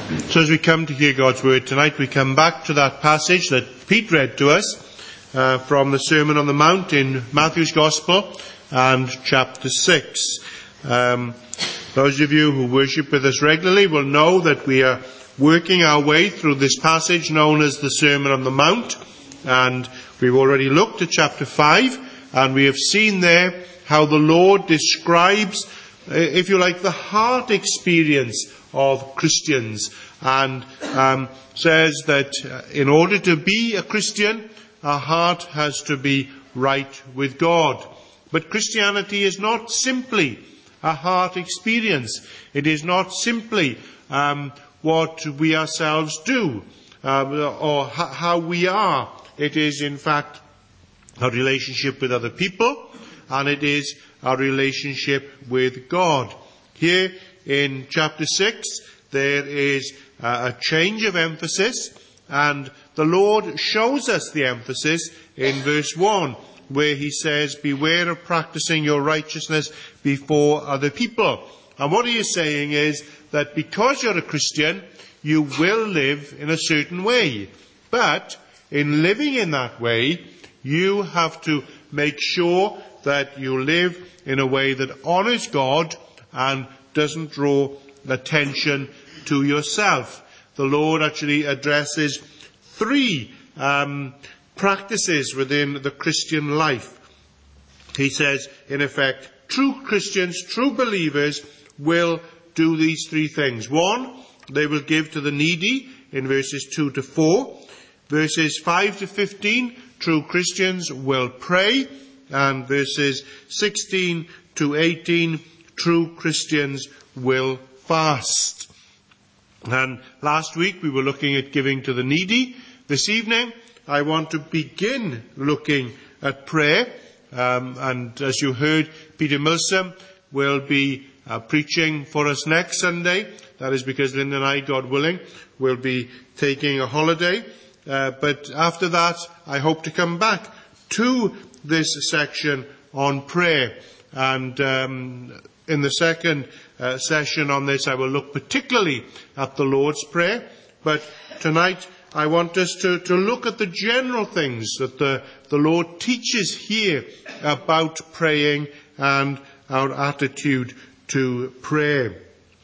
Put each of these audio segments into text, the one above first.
So as we come to hear God's word tonight, we come back to that passage that Pete read to us from the Sermon on the Mount in Matthew's Gospel and chapter 6. Those of you who worship with us regularly will know that we are working our way through this passage known as the Sermon on the Mount, and we've already looked at chapter 5, and we have seen there how the Lord describes, if you like, the heart experience of Christians, and says that in order to be a Christian, our heart has to be right with God. But Christianity is not simply a heart experience. It is not simply what we ourselves do or how we are. It is in fact a relationship with other people, and it is our relationship with God. Here in chapter 6 there is a change of emphasis, and the Lord shows us the emphasis in verse 1, where he says, "Beware of practicing your righteousness before other people." And what he is saying is that because you're a Christian, you will live in a certain way. But in living in that way, you have to make sure that you live in a way that honours God and doesn't draw attention to yourself. The Lord actually addresses three practices within the Christian life. He says, in effect, true Christians, true believers will do these three things. 1, they will give to the needy in verses 2 to 4. Verses 5 to 15, true Christians will pray. And verses 16 to 18, true Christians will fast. And last week we were looking at giving to the needy. This evening I want to begin looking at prayer. And as you heard, Peter Milsom will be preaching for us next Sunday. That is because Linda and I, God willing, will be taking a holiday. But after that, I hope to come back to this section on prayer. And in the second session on this, I will look particularly at the Lord's Prayer. But tonight, I want us to look at the general things that the Lord teaches here about praying and our attitude to prayer.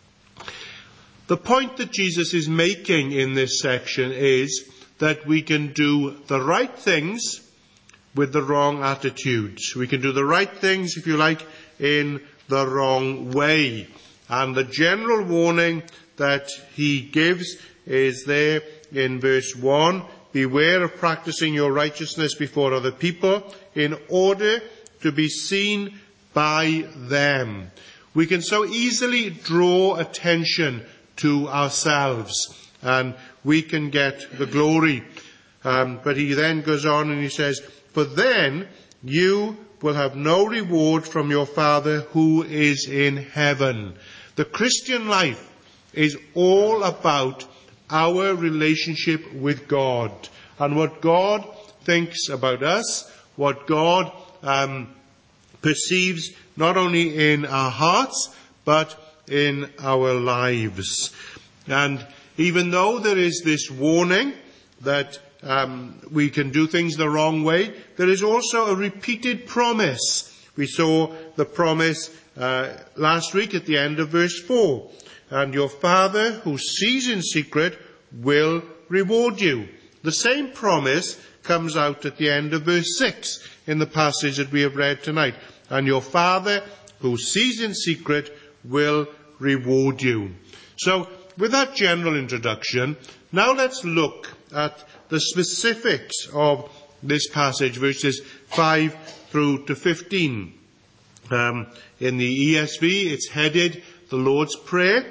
The point that Jesus is making in this section is that we can do the right things with the wrong attitudes. We can do the right things, if you like, in the wrong way. And the general warning that he gives is there in verse 1. Beware of practicing your righteousness before other people in order to be seen by them. We can so easily draw attention to ourselves, and we can get the glory. But he then goes on and he says, "For then you will have no reward from your Father who is in heaven." The Christian life is all about our relationship with God and what God thinks about us, what God perceives not only in our hearts but in our lives. And even though there is this warning that we can do things the wrong way, there is also a repeated promise. We saw the promise last week at the end of verse 4. "And your Father who sees in secret will reward you." The same promise comes out at the end of verse 6 in the passage that we have read tonight. "And your Father who sees in secret will reward you." So, with that general introduction, now let's look at the specifics of this passage, verses 5 through to 15. In the ESV, it's headed the Lord's Prayer.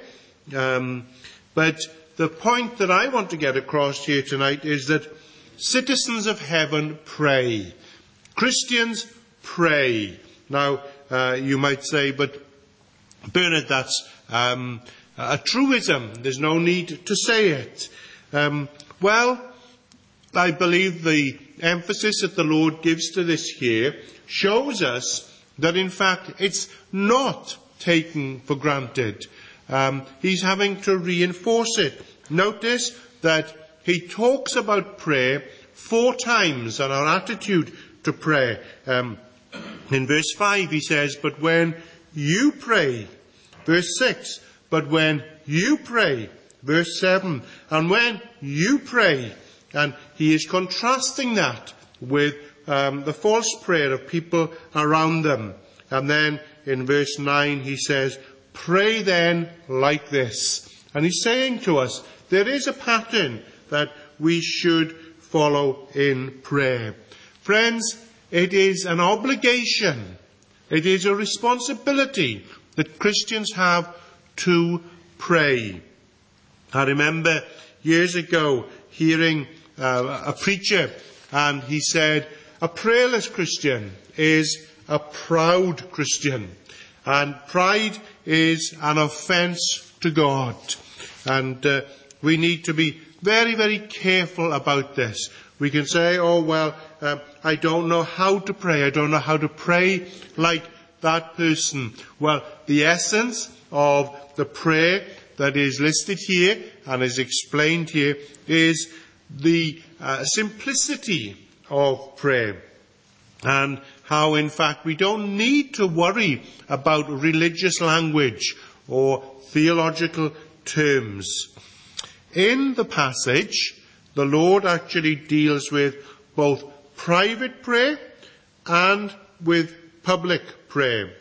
But the point that I want to get across here tonight is that citizens of heaven pray. Christians pray. Now, you might say, but Bernard, that's a truism. There's no need to say it. Well, I believe the emphasis that the Lord gives to this here shows us that in fact it's not taken for granted. He's having to reinforce it. notice that he talks about prayer 4 times and our attitude to prayer. In verse 5 he says, but when you pray. Verse 6, but when you pray. Verse 7, and when you pray. And he is contrasting that with the false prayer of people around them. And then in verse 9 he says, pray then like this. And he's saying to us, there is a pattern that we should follow in prayer. Friends, it is an obligation, it is a responsibility that Christians have to pray. I remember years ago hearing a preacher, and he said, a prayerless Christian is a proud Christian, and pride is an offence to God. And we need to be very, very careful about this. We can say, oh, well, I don't know how to pray. I don't know how to pray like that person. Well, the essence of the prayer that is listed here and is explained here is the simplicity of prayer, and how, in fact, we don't need to worry about religious language or theological terms. In the passage, the Lord actually deals with both private prayer and with public prayer.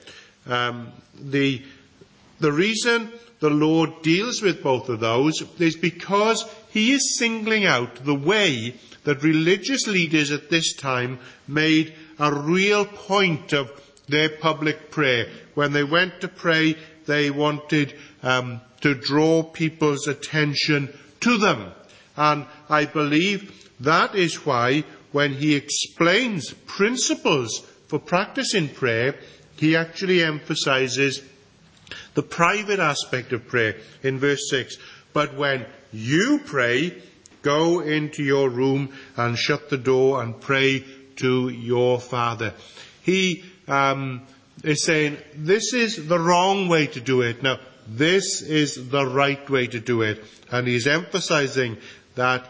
The reason the Lord deals with both of those is because he is singling out the way that religious leaders at this time made a real point of their public prayer. When they went to pray, they wanted to draw people's attention to them. And I believe that is why when he explains principles for practicing prayer, he actually emphasizes the private aspect of prayer in verse 6. But when you pray, go into your room and shut the door and pray to your Father. He is saying this is the wrong way to do it. Now, this is the right way to do it. And he's emphasizing that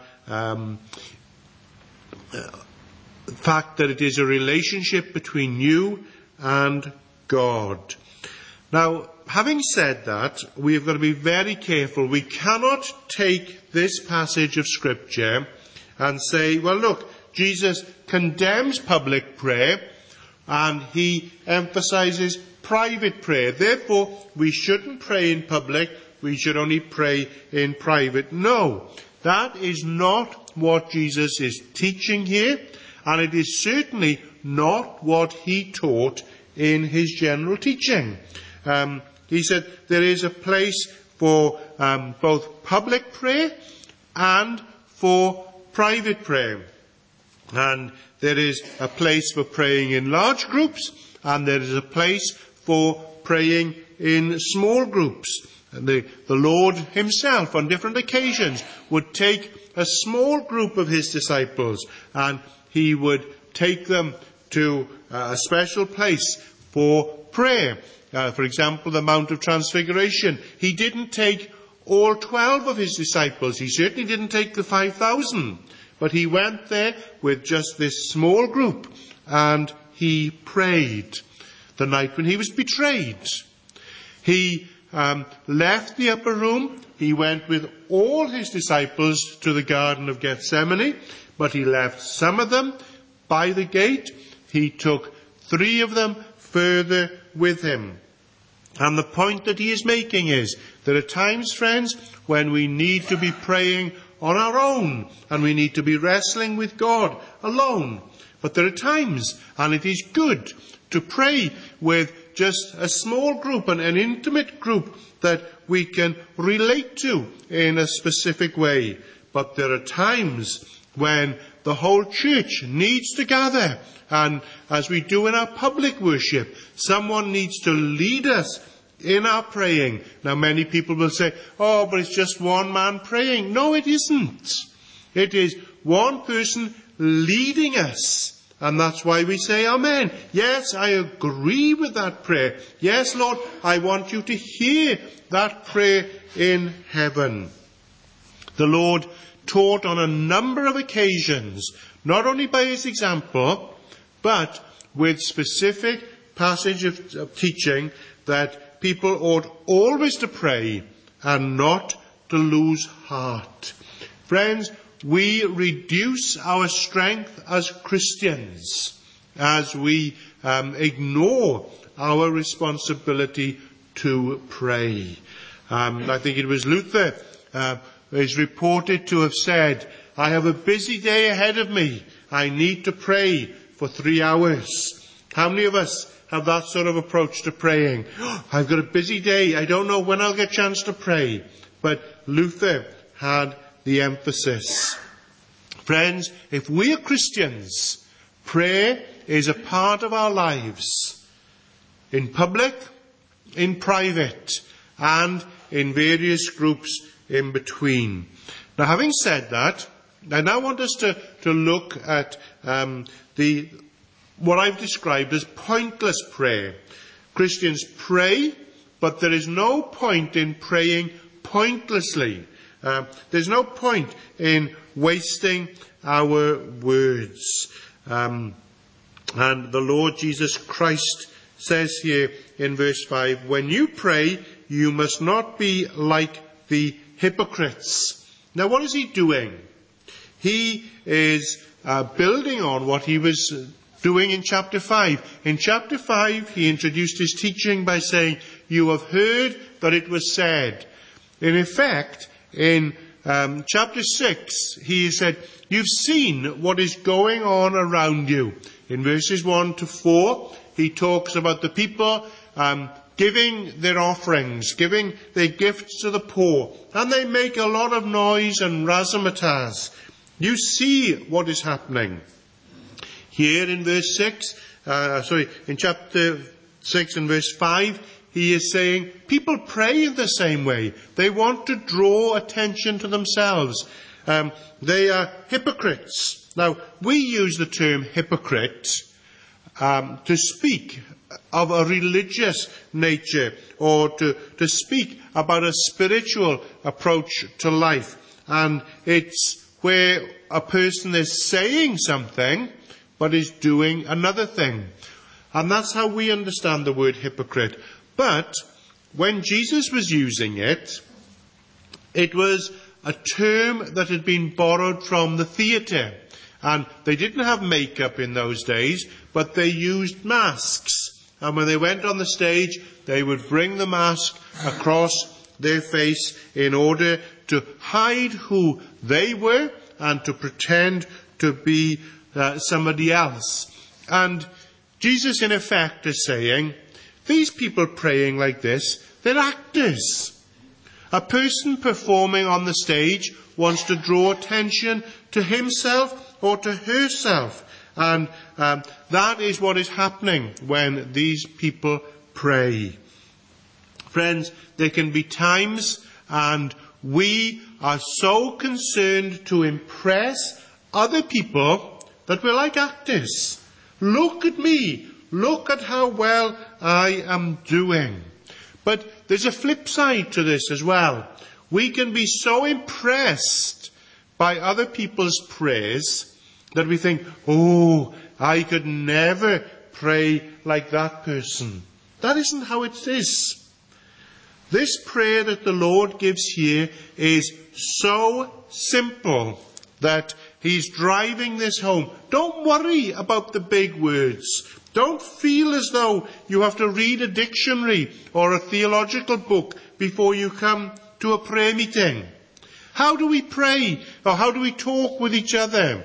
fact that it is a relationship between you and God. Now, having said that, we've got to be very careful. We cannot take this passage of Scripture and say, well, look, Jesus condemns public prayer and he emphasizes private prayer. Therefore, we shouldn't pray in public, we should only pray in private. No, that is not what Jesus is teaching here, and it is certainly not what he taught in his general teaching. He said there is a place for both public prayer and for private prayer. And there is a place for praying in large groups, and there is a place for praying in small groups. And the Lord himself on different occasions would take a small group of his disciples and he would take them to a special place for prayer. For example, the Mount of Transfiguration. He didn't take all 12 of his disciples. He certainly didn't take the 5,000. But he went there with just this small group and he prayed the night when he was betrayed. He left the upper room. He went with all his disciples to the Garden of Gethsemane, but he left some of them by the gate. He took 3 of them further with him. And the point that he is making is, there are times, friends, when we need to be praying on our own, and we need to be wrestling with God alone. But there are times, and it is good to pray with just a small group, an intimate group that we can relate to in a specific way. But there are times when the whole church needs to gather, and as we do in our public worship, someone needs to lead us in our praying. Now, many people will say, oh, but it's just one man praying. No, it isn't. It is one person leading us. And that's why we say amen. Yes, I agree with that prayer. Yes, Lord, I want you to hear that prayer in heaven. The Lord taught on a number of occasions, not only by his example, but with specific passage of teaching that people ought always to pray and not to lose heart. Friends, we reduce our strength as Christians as we ignore our responsibility to pray. I think it was Luther is reported to have said, "I have a busy day ahead of me. I need to pray for 3 hours." How many of us have that sort of approach to praying? I've got a busy day. I don't know when I'll get a chance to pray. But Luther had the emphasis. Friends, if we are Christians, prayer is a part of our lives. In public, in private, and in various groups in between. Now, having said that, I now want us to look at what I've described as pointless prayer. Christians pray, but there is no point in praying pointlessly. There's no point in wasting our words. And the Lord Jesus Christ says here in verse 5, "When you pray, you must not be like the hypocrites." Now, what is he doing? He is building on what he was doing in chapter 5. In chapter 5, he introduced his teaching by saying, "You have heard that it was said." In effect, in chapter 6, he said, "You've seen what is going on around you." In verses 1 to 4, he talks about the people giving their offerings, giving their gifts to the poor, and they make a lot of noise and razzmatazz. You see what is happening. Here in verse 6, in chapter 6 and verse 5, he is saying people pray in the same way. They want to draw attention to themselves. They are hypocrites. Now, we use the term hypocrite to speak of a religious nature, or to speak about a spiritual approach to life. And it's where a person is saying something but is doing another thing. And that's how we understand the word hypocrite. But when Jesus was using it, it was a term that had been borrowed from the theatre. And they didn't have makeup in those days, but they used masks. And when they went on the stage, they would bring the mask across their face in order to hide who they were and to pretend to be somebody else. And Jesus, in effect, is saying, these people praying like this, they're actors. A person performing on the stage wants to draw attention to himself or to herself. And that is what is happening when these people pray. Friends, there can be times, and we are so concerned to impress other people that we're like actors. Look at me. Look at how well I am doing. But there's a flip side to this as well. We can be so impressed by other people's prayers that we think, oh, I could never pray like that person. That isn't how it is. This prayer that the Lord gives here is so simple that he's driving this home. Don't worry about the big words. Don't feel as though you have to read a dictionary or a theological book before you come to a prayer meeting. How do we pray? Or how do we talk with each other?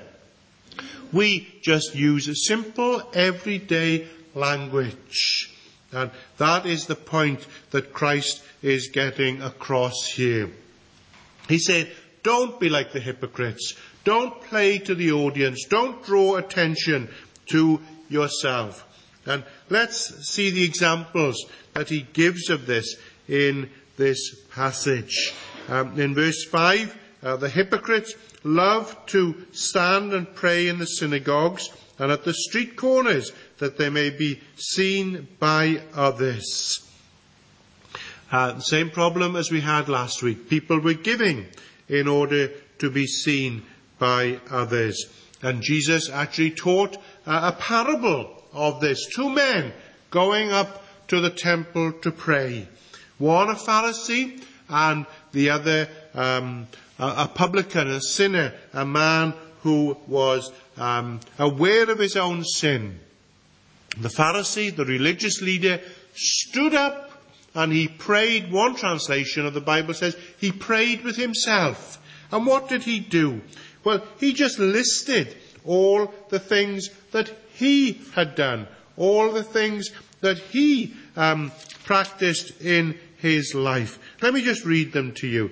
We just use a simple, everyday language. And that is the point that Christ is getting across here. He said, don't be like the hypocrites. Don't play to the audience. Don't draw attention to yourself. And let's see the examples that he gives of this in this passage. In verse 5, the hypocrites love to stand and pray in the synagogues and at the street corners, that they may be seen by others. Same problem as we had last week. People were giving in order to be seen by others. And Jesus actually taught a parable of this. Two men going up to the temple to pray. One a Pharisee and the other a publican, a sinner, a man who was aware of his own sin. The Pharisee, the religious leader, stood up and he prayed. One translation of the Bible says he prayed with himself. And what did he do? Well, he just listed all the things that he had done, all the things that he practiced in his life. Let me just read them to you.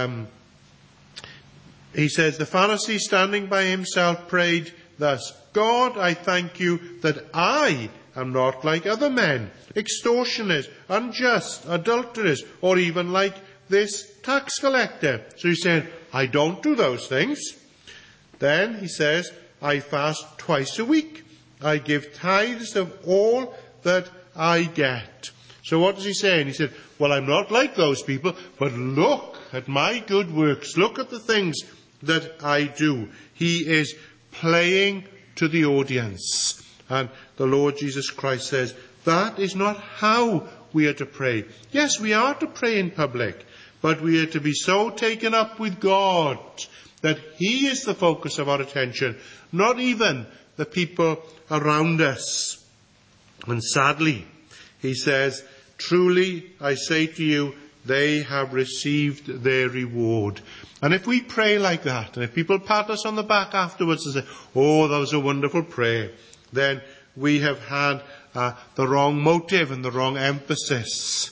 He says, the Pharisee standing by himself prayed thus, God, I thank you that I am not like other men, extortioners, unjust, adulterers, or even like this tax collector. So he said, I don't do those things. Then he says, I fast twice a week. I give tithes of all that I get. So what does he say? And he said, well, I'm not like those people, but look at my good works. Look at the things that I do. He is playing to the audience. And the Lord Jesus Christ says, that is not how we are to pray. Yes, we are to pray in public, but we are to be so taken up with God that He is the focus of our attention, not even the people around us. And sadly, he says, truly I say to you, they have received their reward. And if we pray like that, and if people pat us on the back afterwards and say, oh, that was a wonderful prayer, then we have had the wrong motive and the wrong emphasis.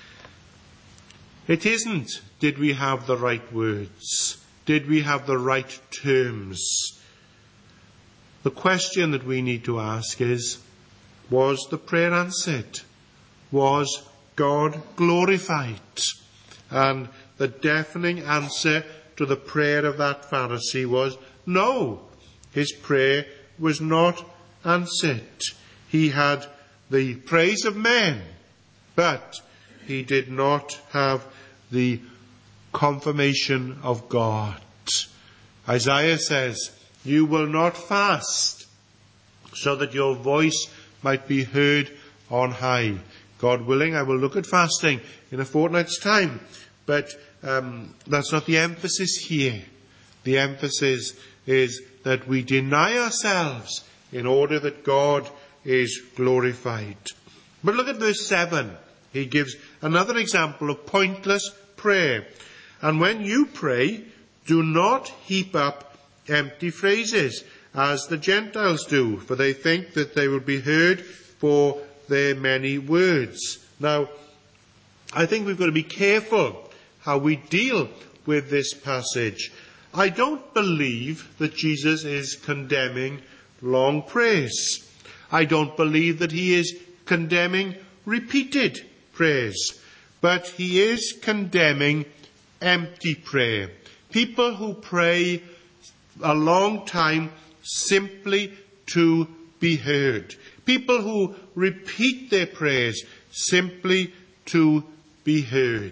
It isn't, did we have the right words? Did we have the right terms? The question that we need to ask is, was the prayer answered? Was God glorified? And the deafening answer to the prayer of that Pharisee was no. His prayer was not answered. He had the praise of men, but he did not have the confirmation of God. Isaiah says, you will not fast so that your voice might be heard on high. God willing, I will look at fasting in a fortnight's time. But that's not the emphasis here. The emphasis is that we deny ourselves in order that God is glorified. But look at verse 7. He gives another example of pointless prayer. And when you pray, do not heap up empty phrases, as the Gentiles do, for they think that they will be heard for their many words. Now, I think we've got to be careful how we deal with this passage. I don't believe that Jesus is condemning long prayers. I don't believe that he is condemning repeated prayers. But he is condemning empty prayer. People who pray a long time simply to be heard. People who repeat their prayers simply to be heard.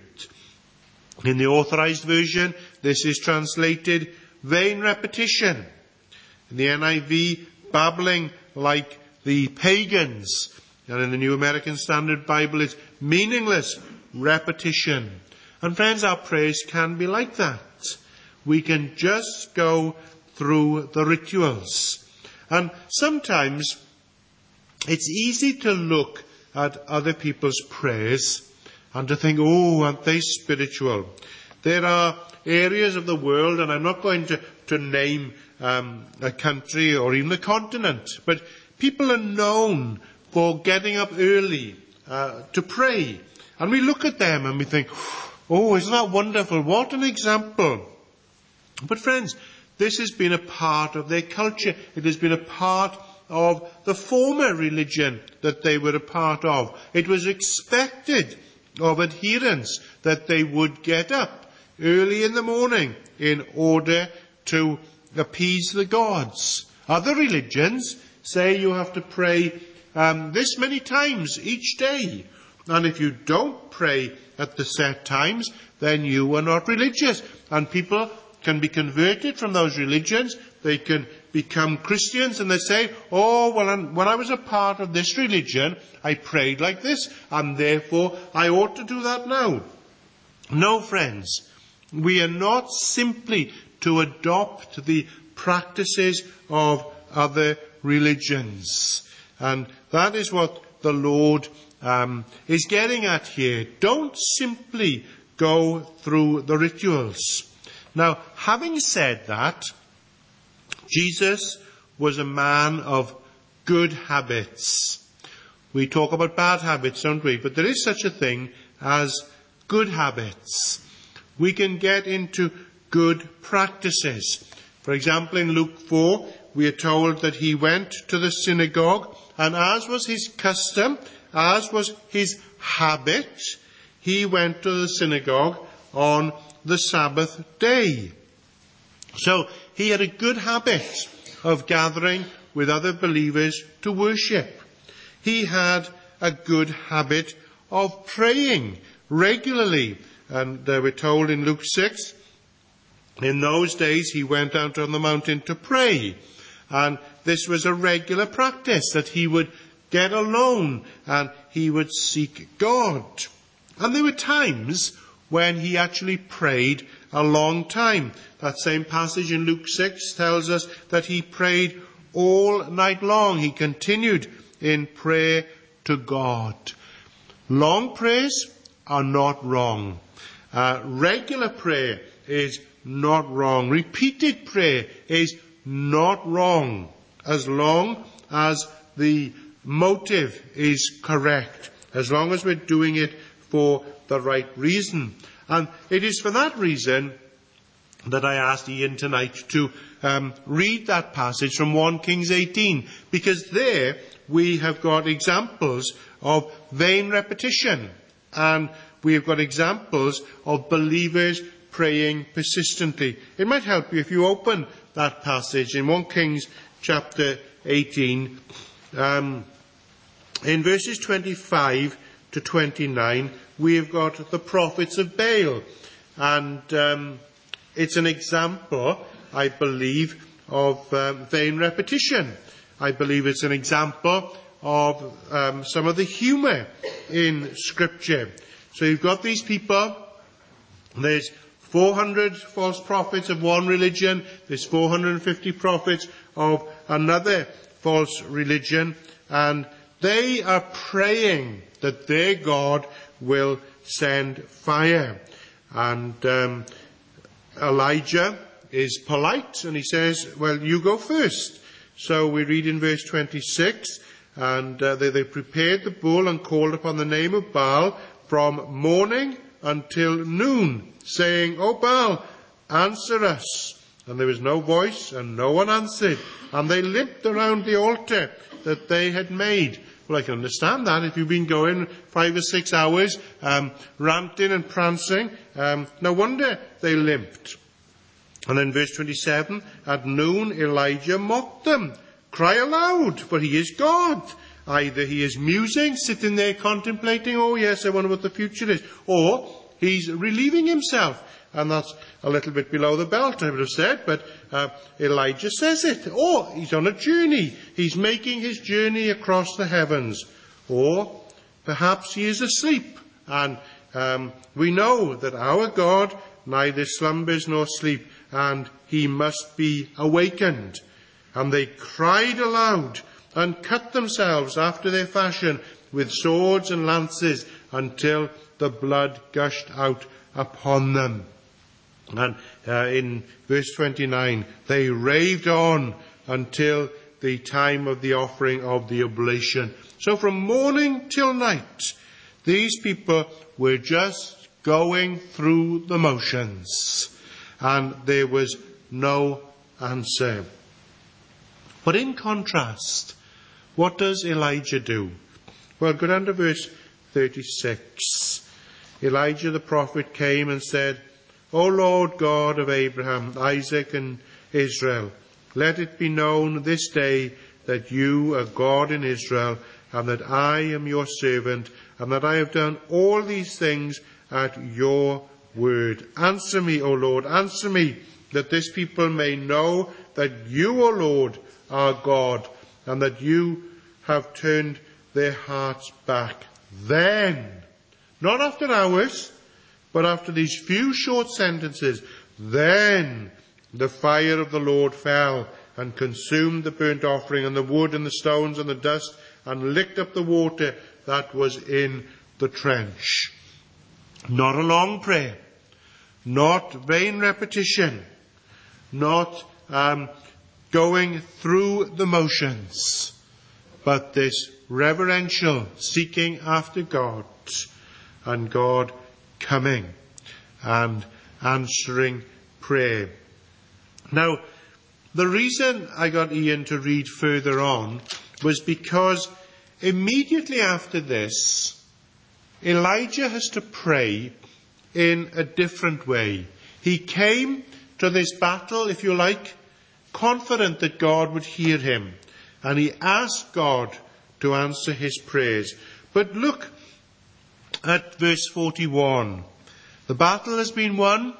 In the Authorized Version, this is translated vain repetition. In the NIV, babbling like the pagans. And in the New American Standard Bible, it's meaningless repetition. And friends, our prayers can be like that. We can just go through the rituals. And sometimes it's easy to look at other people's prayers and to think, oh, aren't they spiritual? There are areas of the world, and I'm not going to name a country or even a continent, but people are known for getting up early to pray. And we look at them and we think, oh, isn't that wonderful? What an example. But friends, this has been a part of their culture. It has been a part of the former religion that they were a part of. It was expected of adherents that they would get up early in the morning in order to appease the gods. Other religions say you have to pray this many times each day. And if you don't pray at the set times, then you are not religious. And people can be converted from those religions. They can become Christians and they say, oh, well, when I was a part of this religion, I prayed like this, and therefore I ought to do that now. No, friends, we are not simply to adopt the practices of other religions. And that is what the Lord is getting at here. Don't simply go through the rituals. Now, having said that, Jesus was a man of good habits. We talk about bad habits, don't we? But there is such a thing as good habits. We can get into good practices. For example, in Luke 4, we are told that he went to the synagogue, and as was his custom, as was his habit, he went to the synagogue on the Sabbath day. So he had a good habit of gathering with other believers to worship. He had a good habit of praying regularly. And we're told in Luke 6, in those days he went out on the mountain to pray. And this was a regular practice, that he would get alone and he would seek God. And there were times when he actually prayed a long time. That same passage in Luke 6 tells us that he prayed all night long. He continued in prayer to God. Long prayers are not wrong. Regular prayer is not wrong. Repeated prayer is not wrong, as long as the motive is correct, as long as we're doing it for the right reason. And it is for that reason that I asked Ian tonight to read that passage from 1 Kings 18, because there we have got examples of vain repetition, and we have got examples of believers praying persistently. It might help you if you open that passage in 1 Kings chapter 18, in verses 25 to 29, we have got the prophets of Baal. And it's an example, I believe, of vain repetition. I believe it's an example of some of the humour in Scripture. So you've got these people, there's 400 false prophets of one religion, there's 450 prophets of another false religion, and they are praying that their God will send fire. And Elijah is polite, and he says, well, you go first. So we read in verse 26, and they prepared the bull and called upon the name of Baal from morning until noon, saying, O Baal, answer us. And there was no voice, and no one answered. And they limped around the altar that they had made. Well, I can understand that. If you've been going 5 or 6 hours, ranting and prancing, no wonder they limped. And then verse 27, at noon Elijah mocked them. Cry aloud, for he is God. Either he is musing, sitting there contemplating, oh yes, I wonder what the future is, or he's relieving himself. And that's a little bit below the belt, I would have said, but Elijah says it. Or he's on a journey. He's making his journey across the heavens. Or perhaps he is asleep. And we know that our God neither slumbers nor sleep, and he must be awakened. And they cried aloud and cut themselves after their fashion with swords and lances until the blood gushed out upon them. And in verse 29, they raved on until the time of the offering of the oblation. So from morning till night, these people were just going through the motions, and there was no answer. But in contrast, what does Elijah do? Well, go down to verse 36. Elijah the prophet came and said, O Lord God of Abraham, Isaac, and Israel, let it be known this day that you are God in Israel, and that I am your servant, and that I have done all these things at your word. Answer me, O Lord, answer me, that this people may know that you, O Lord, are God, and that you have turned their hearts back. Then, not after hours, but after these few short sentences, then the fire of the Lord fell and consumed the burnt offering and the wood and the stones and the dust and licked up the water that was in the trench. Not a long prayer, not vain repetition, not going through the motions, but this reverential seeking after God, and God coming and answering prayer. Now, the reason I got Ian to read further on was because immediately after this, Elijah has to pray in a different way. He came to this battle, if you like, confident that God would hear him, and he asked God to answer his prayers. But look at verse 41. The battle has been won.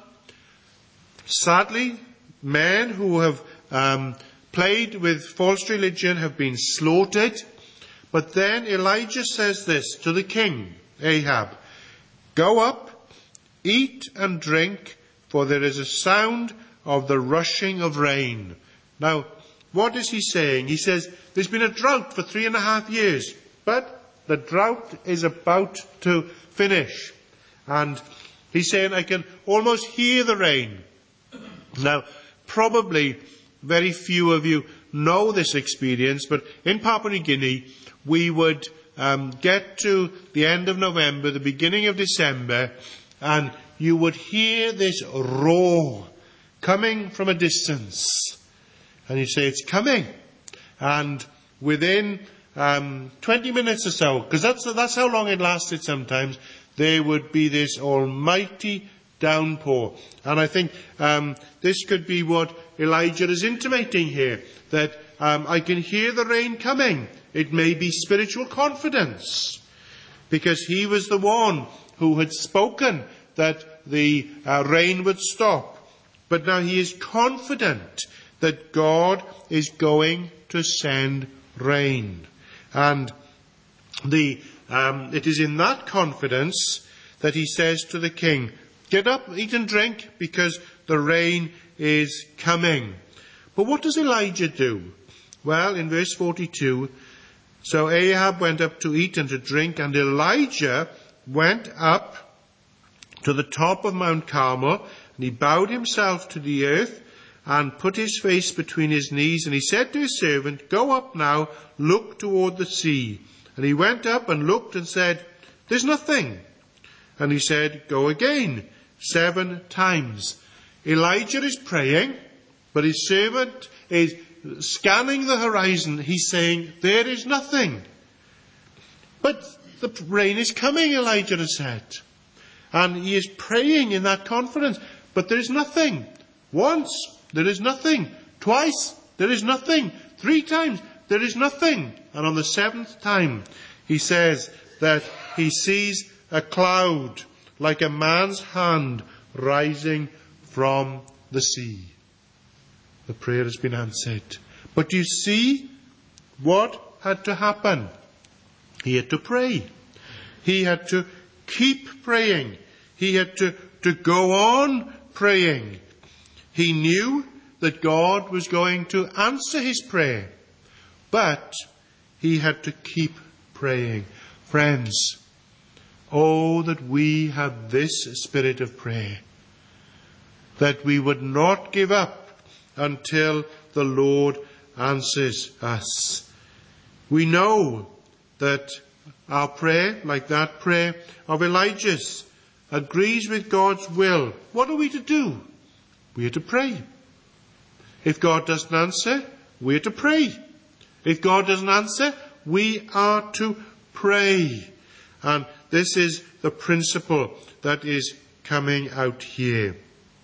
Sadly, men who have played with false religion have been slaughtered. But then Elijah says this to the king, Ahab, "Go up, eat and drink, for there is a sound of the rushing of rain." Now, what is he saying? He says, there's been a drought for 3.5 years, but the drought is about to finish. And he's saying, I can almost hear the rain. Now, probably very few of you know this experience, but in Papua New Guinea, we would get to the end of November, the beginning of December, and you would hear this roar coming from a distance. And you say, it's coming. And within 20 minutes or so, because that's how long it lasted sometimes, there would be this almighty downpour. And I think this could be what Elijah is intimating here, that I can hear the rain coming. It may be spiritual confidence, because he was the one who had spoken that the rain would stop. But now he is confident that God is going to send rain. And it is in that confidence that he says to the king, "Get up, eat and drink, because the rain is coming." But what does Elijah do? Well, in verse 42, so Ahab went up to eat and to drink, and Elijah went up to the top of Mount Carmel, and he bowed himself to the earth and put his face between his knees, and he said to his servant, "Go up now, look toward the sea." And he went up and looked and said, "There's nothing." And he said, "Go again 7 times. Elijah is praying, but his servant is scanning the horizon. He's saying, there is nothing. But the rain is coming, Elijah has said. And he is praying in that confidence, but there is nothing. Once, there is nothing. Twice, there is nothing. 3 times, there is nothing. And on the 7th time, he says that he sees a cloud like a man's hand rising from the sea. The prayer has been answered. But you see what had to happen? He had to pray. He had to keep praying. He had to go on praying. He knew that God was going to answer his prayer, but he had to keep praying. Friends, oh, that we had this spirit of prayer, that we would not give up until the Lord answers us. We know that our prayer, like that prayer of Elijah's, agrees with God's will. What are we to do? We are to pray. If God doesn't answer, we are to pray. If God doesn't answer, we are to pray. And this is the principle that is coming out here.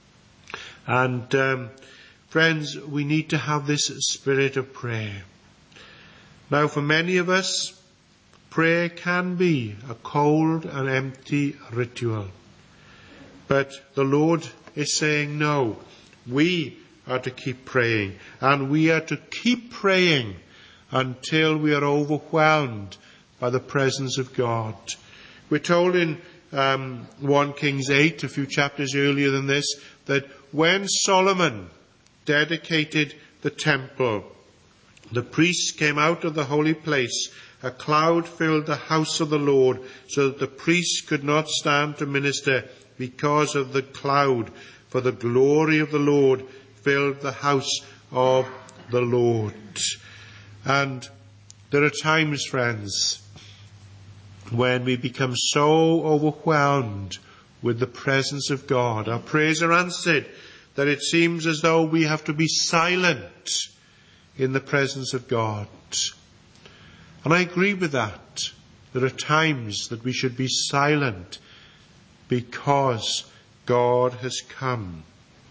And friends, we need to have this spirit of prayer. Now, for many of us, Prayer can be a cold and empty ritual. But the Lord is saying, no, we are to keep praying, and we are to keep praying until we are overwhelmed by the presence of God. We're told in 1 Kings 8, a few chapters earlier than this, that when Solomon dedicated the temple, the priests came out of the holy place. A cloud filled the house of the Lord, so that the priests could not stand to minister because of the cloud, for the glory of the Lord filled the house of the Lord. And there are times, friends, when we become so overwhelmed with the presence of God, our prayers are answered, that it seems as though we have to be silent in the presence of God. And I agree with that. There are times that we should be silent because God has come.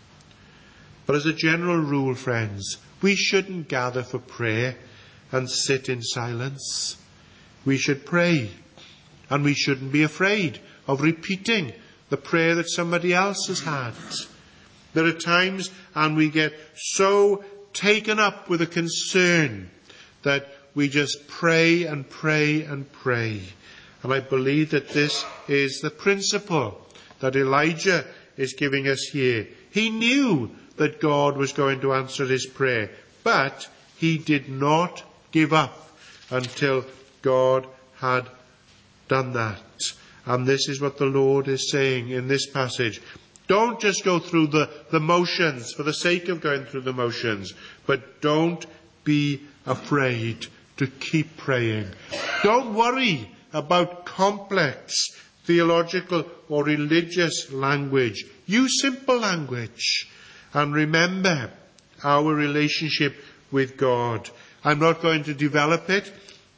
But as a general rule, friends, we shouldn't gather for prayer and sit in silence. We should pray, and we shouldn't be afraid of repeating the prayer that somebody else has had. There are times, and we get so taken up with a concern that we just pray and pray and pray. And I believe that this is the principle that Elijah is giving us here. He knew that God was going to answer his prayer, but he did not give up until God had done that. And this is what the Lord is saying in this passage. Don't just go through the motions for the sake of going through the motions, but don't be afraid to keep praying. Don't worry about complex theological or religious language. Use simple language. And remember our relationship with God. I'm not going to develop it,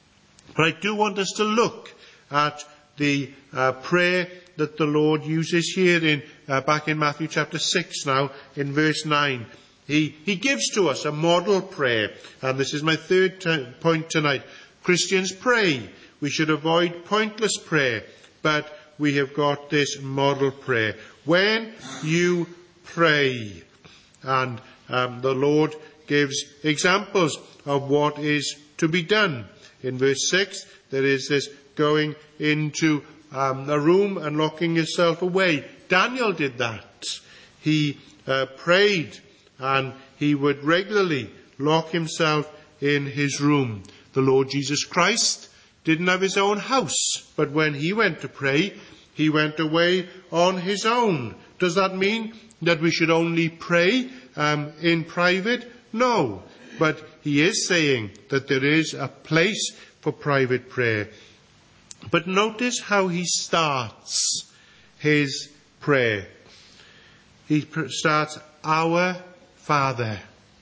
but I do want us to look at the prayer that the Lord uses here back in Matthew chapter 6 now, in verse 9. He gives to us a model prayer, and this is my third point tonight. Christians pray. We should avoid pointless prayer, but we have got this model prayer. When you pray, and the Lord gives examples of what is to be done. In verse 6, there is this going into a room and locking yourself away. Daniel did that. He prayed, and he would regularly lock himself in his room. The Lord Jesus Christ didn't have his own house, but when he went to pray, he went away on his own. Does that mean that we should only pray in private? No, but he is saying that there is a place for private prayer. But notice how he starts his prayer. He starts, Our Father.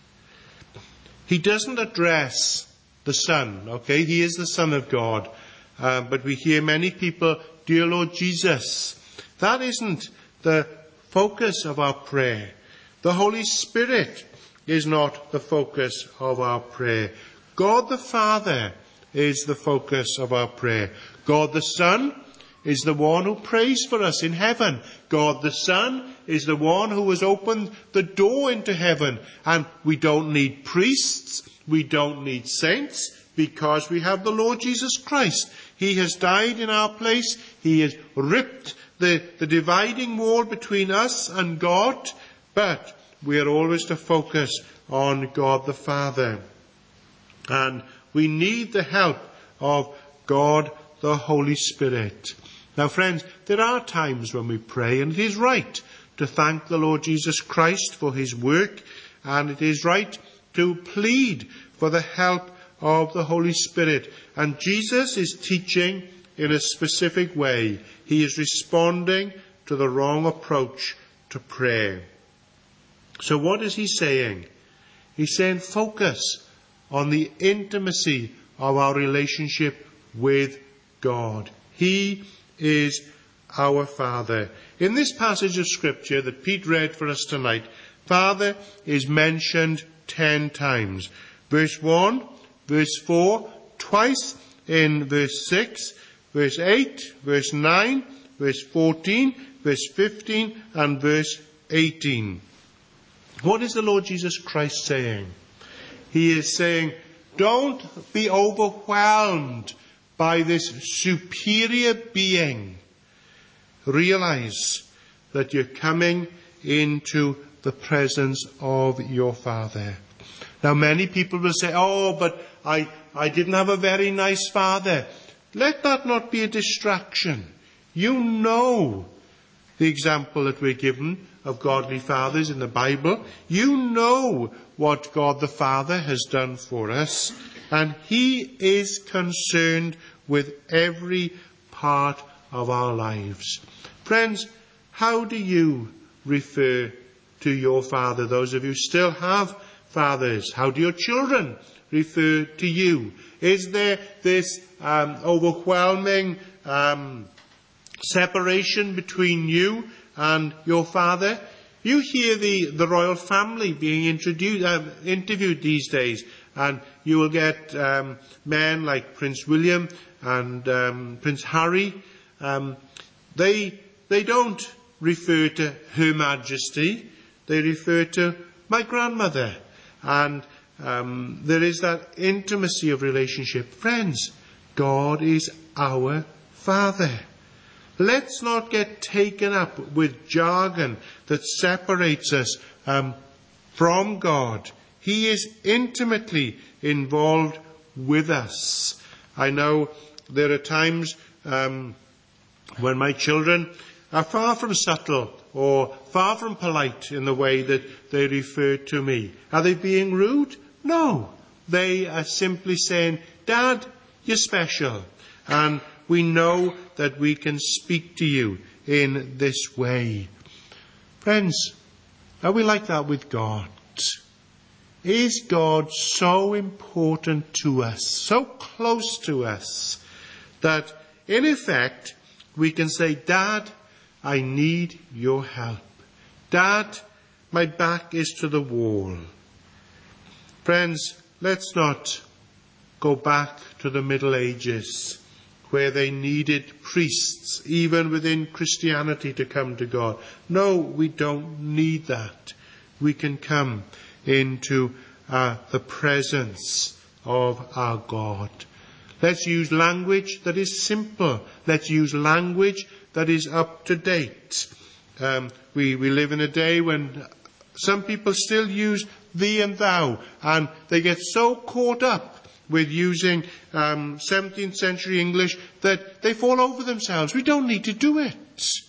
He doesn't address the Son, okay? He is the Son of God. But we hear many people, Dear Lord Jesus. That isn't the focus of our prayer. The Holy Spirit is not the focus of our prayer. God the Father is the focus of our prayer. God the Son is the one who prays for us in heaven. God the Son is the one who has opened the door into heaven. And we don't need priests. We don't need saints, because we have the Lord Jesus Christ. He has died in our place. He has ripped the dividing wall between us and God. But we are always to focus on God the Father. And we need the help of God the Holy Spirit. Now, friends, there are times when we pray, and it is right to thank the Lord Jesus Christ for his work, and it is right to plead for the help of the Holy Spirit. And Jesus is teaching in a specific way. He is responding to the wrong approach to prayer. So what is he saying? He's saying focus on the intimacy of our relationship with God. He is our Father. In this passage of Scripture that Pete read for us tonight, Father is mentioned 10 times. Verse 1, verse 4, twice in verse 6, verse 8, verse 9, verse 14, verse 15, and verse 18. What is the Lord Jesus Christ saying? He is saying, don't be overwhelmed by this superior being. Realize that you're coming into the presence of your Father. Now many people will say, oh, but I didn't have a very nice father. Let that not be a distraction. You know the example that we're given of godly fathers in the Bible. You know what God the Father has done for us, and He is concerned with every part of our lives. Friends, how do you refer to your Father? Those of you who still have fathers, how do your children refer to you? Is there this overwhelming separation between you and your father? You hear the royal family being interviewed these days, and you will get men like Prince William and Prince Harry. They don't refer to Her Majesty, they refer to my grandmother. And there is that intimacy of relationship. Friends, God is our Father. Let's not get taken up with jargon that separates us from God. He is intimately involved with us. I know there are times when my children are far from subtle or far from polite in the way that they refer to me. Are they being rude? No. They are simply saying, Dad, you're special. And we know that we can speak to you in this way. Friends, are we like that with God? Is God so important to us, so close to us, that in effect we can say, Dad, I need your help. Dad, my back is to the wall. Friends, let's not go back to the Middle Ages, where they needed priests, even within Christianity, to come to God. No, we don't need that. We can come into the presence of our God. Let's use language that is simple. Let's use language that is up to date. We live in a day when some people still use thee and thou, and they get so caught up with using 17th century English that they fall over themselves. We don't need to do it.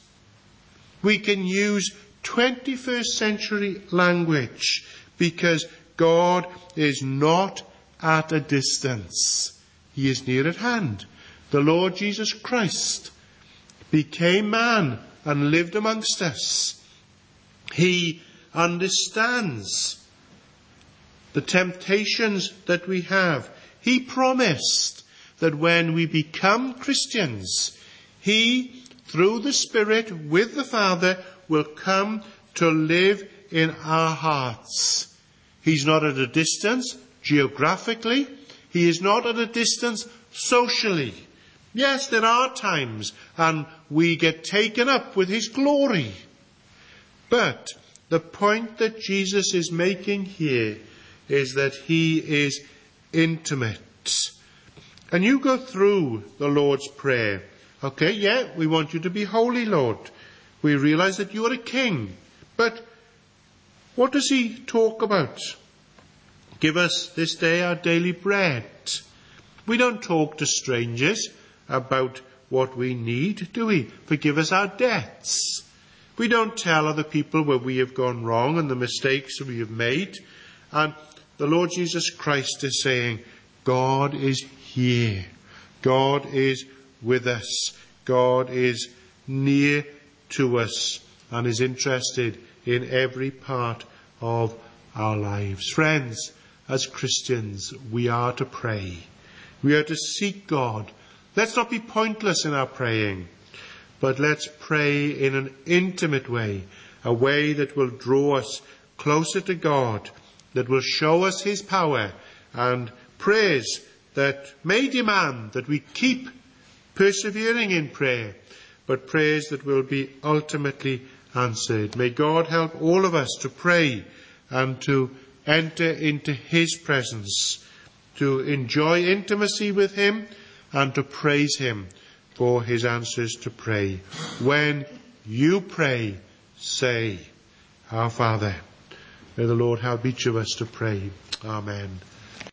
We can use 21st century language because God is not at a distance. He is near at hand. The Lord Jesus Christ became man and lived amongst us. He understands the temptations that we have. He promised that when we become Christians, He, through the Spirit, with the Father, will come to live in our hearts. He's not at a distance geographically. He is not at a distance socially. Yes, there are times and we get taken up with His glory. But the point that Jesus is making here is that He is intimate. And you go through the Lord's Prayer. Okay, yeah, we want you to be holy, Lord. We realize that you are a king. But what does He talk about? Give us this day our daily bread. We don't talk to strangers about what we need, do we? Forgive us our debts. We don't tell other people where we have gone wrong and the mistakes we have made. And the Lord Jesus Christ is saying, God is here. God is with us. God is near to us and is interested in every part of our lives. Friends, as Christians, we are to pray. We are to seek God. Let's not be pointless in our praying, but let's pray in an intimate way, a way that will draw us closer to God, that will show us His power, and prayers that may demand that we keep persevering in prayer, but prayers that will be ultimately answered. May God help all of us to pray and to enter into His presence, to enjoy intimacy with Him and to praise Him for His answers to pray. When you pray, say, Our Father. May the Lord help each of us to pray. Amen.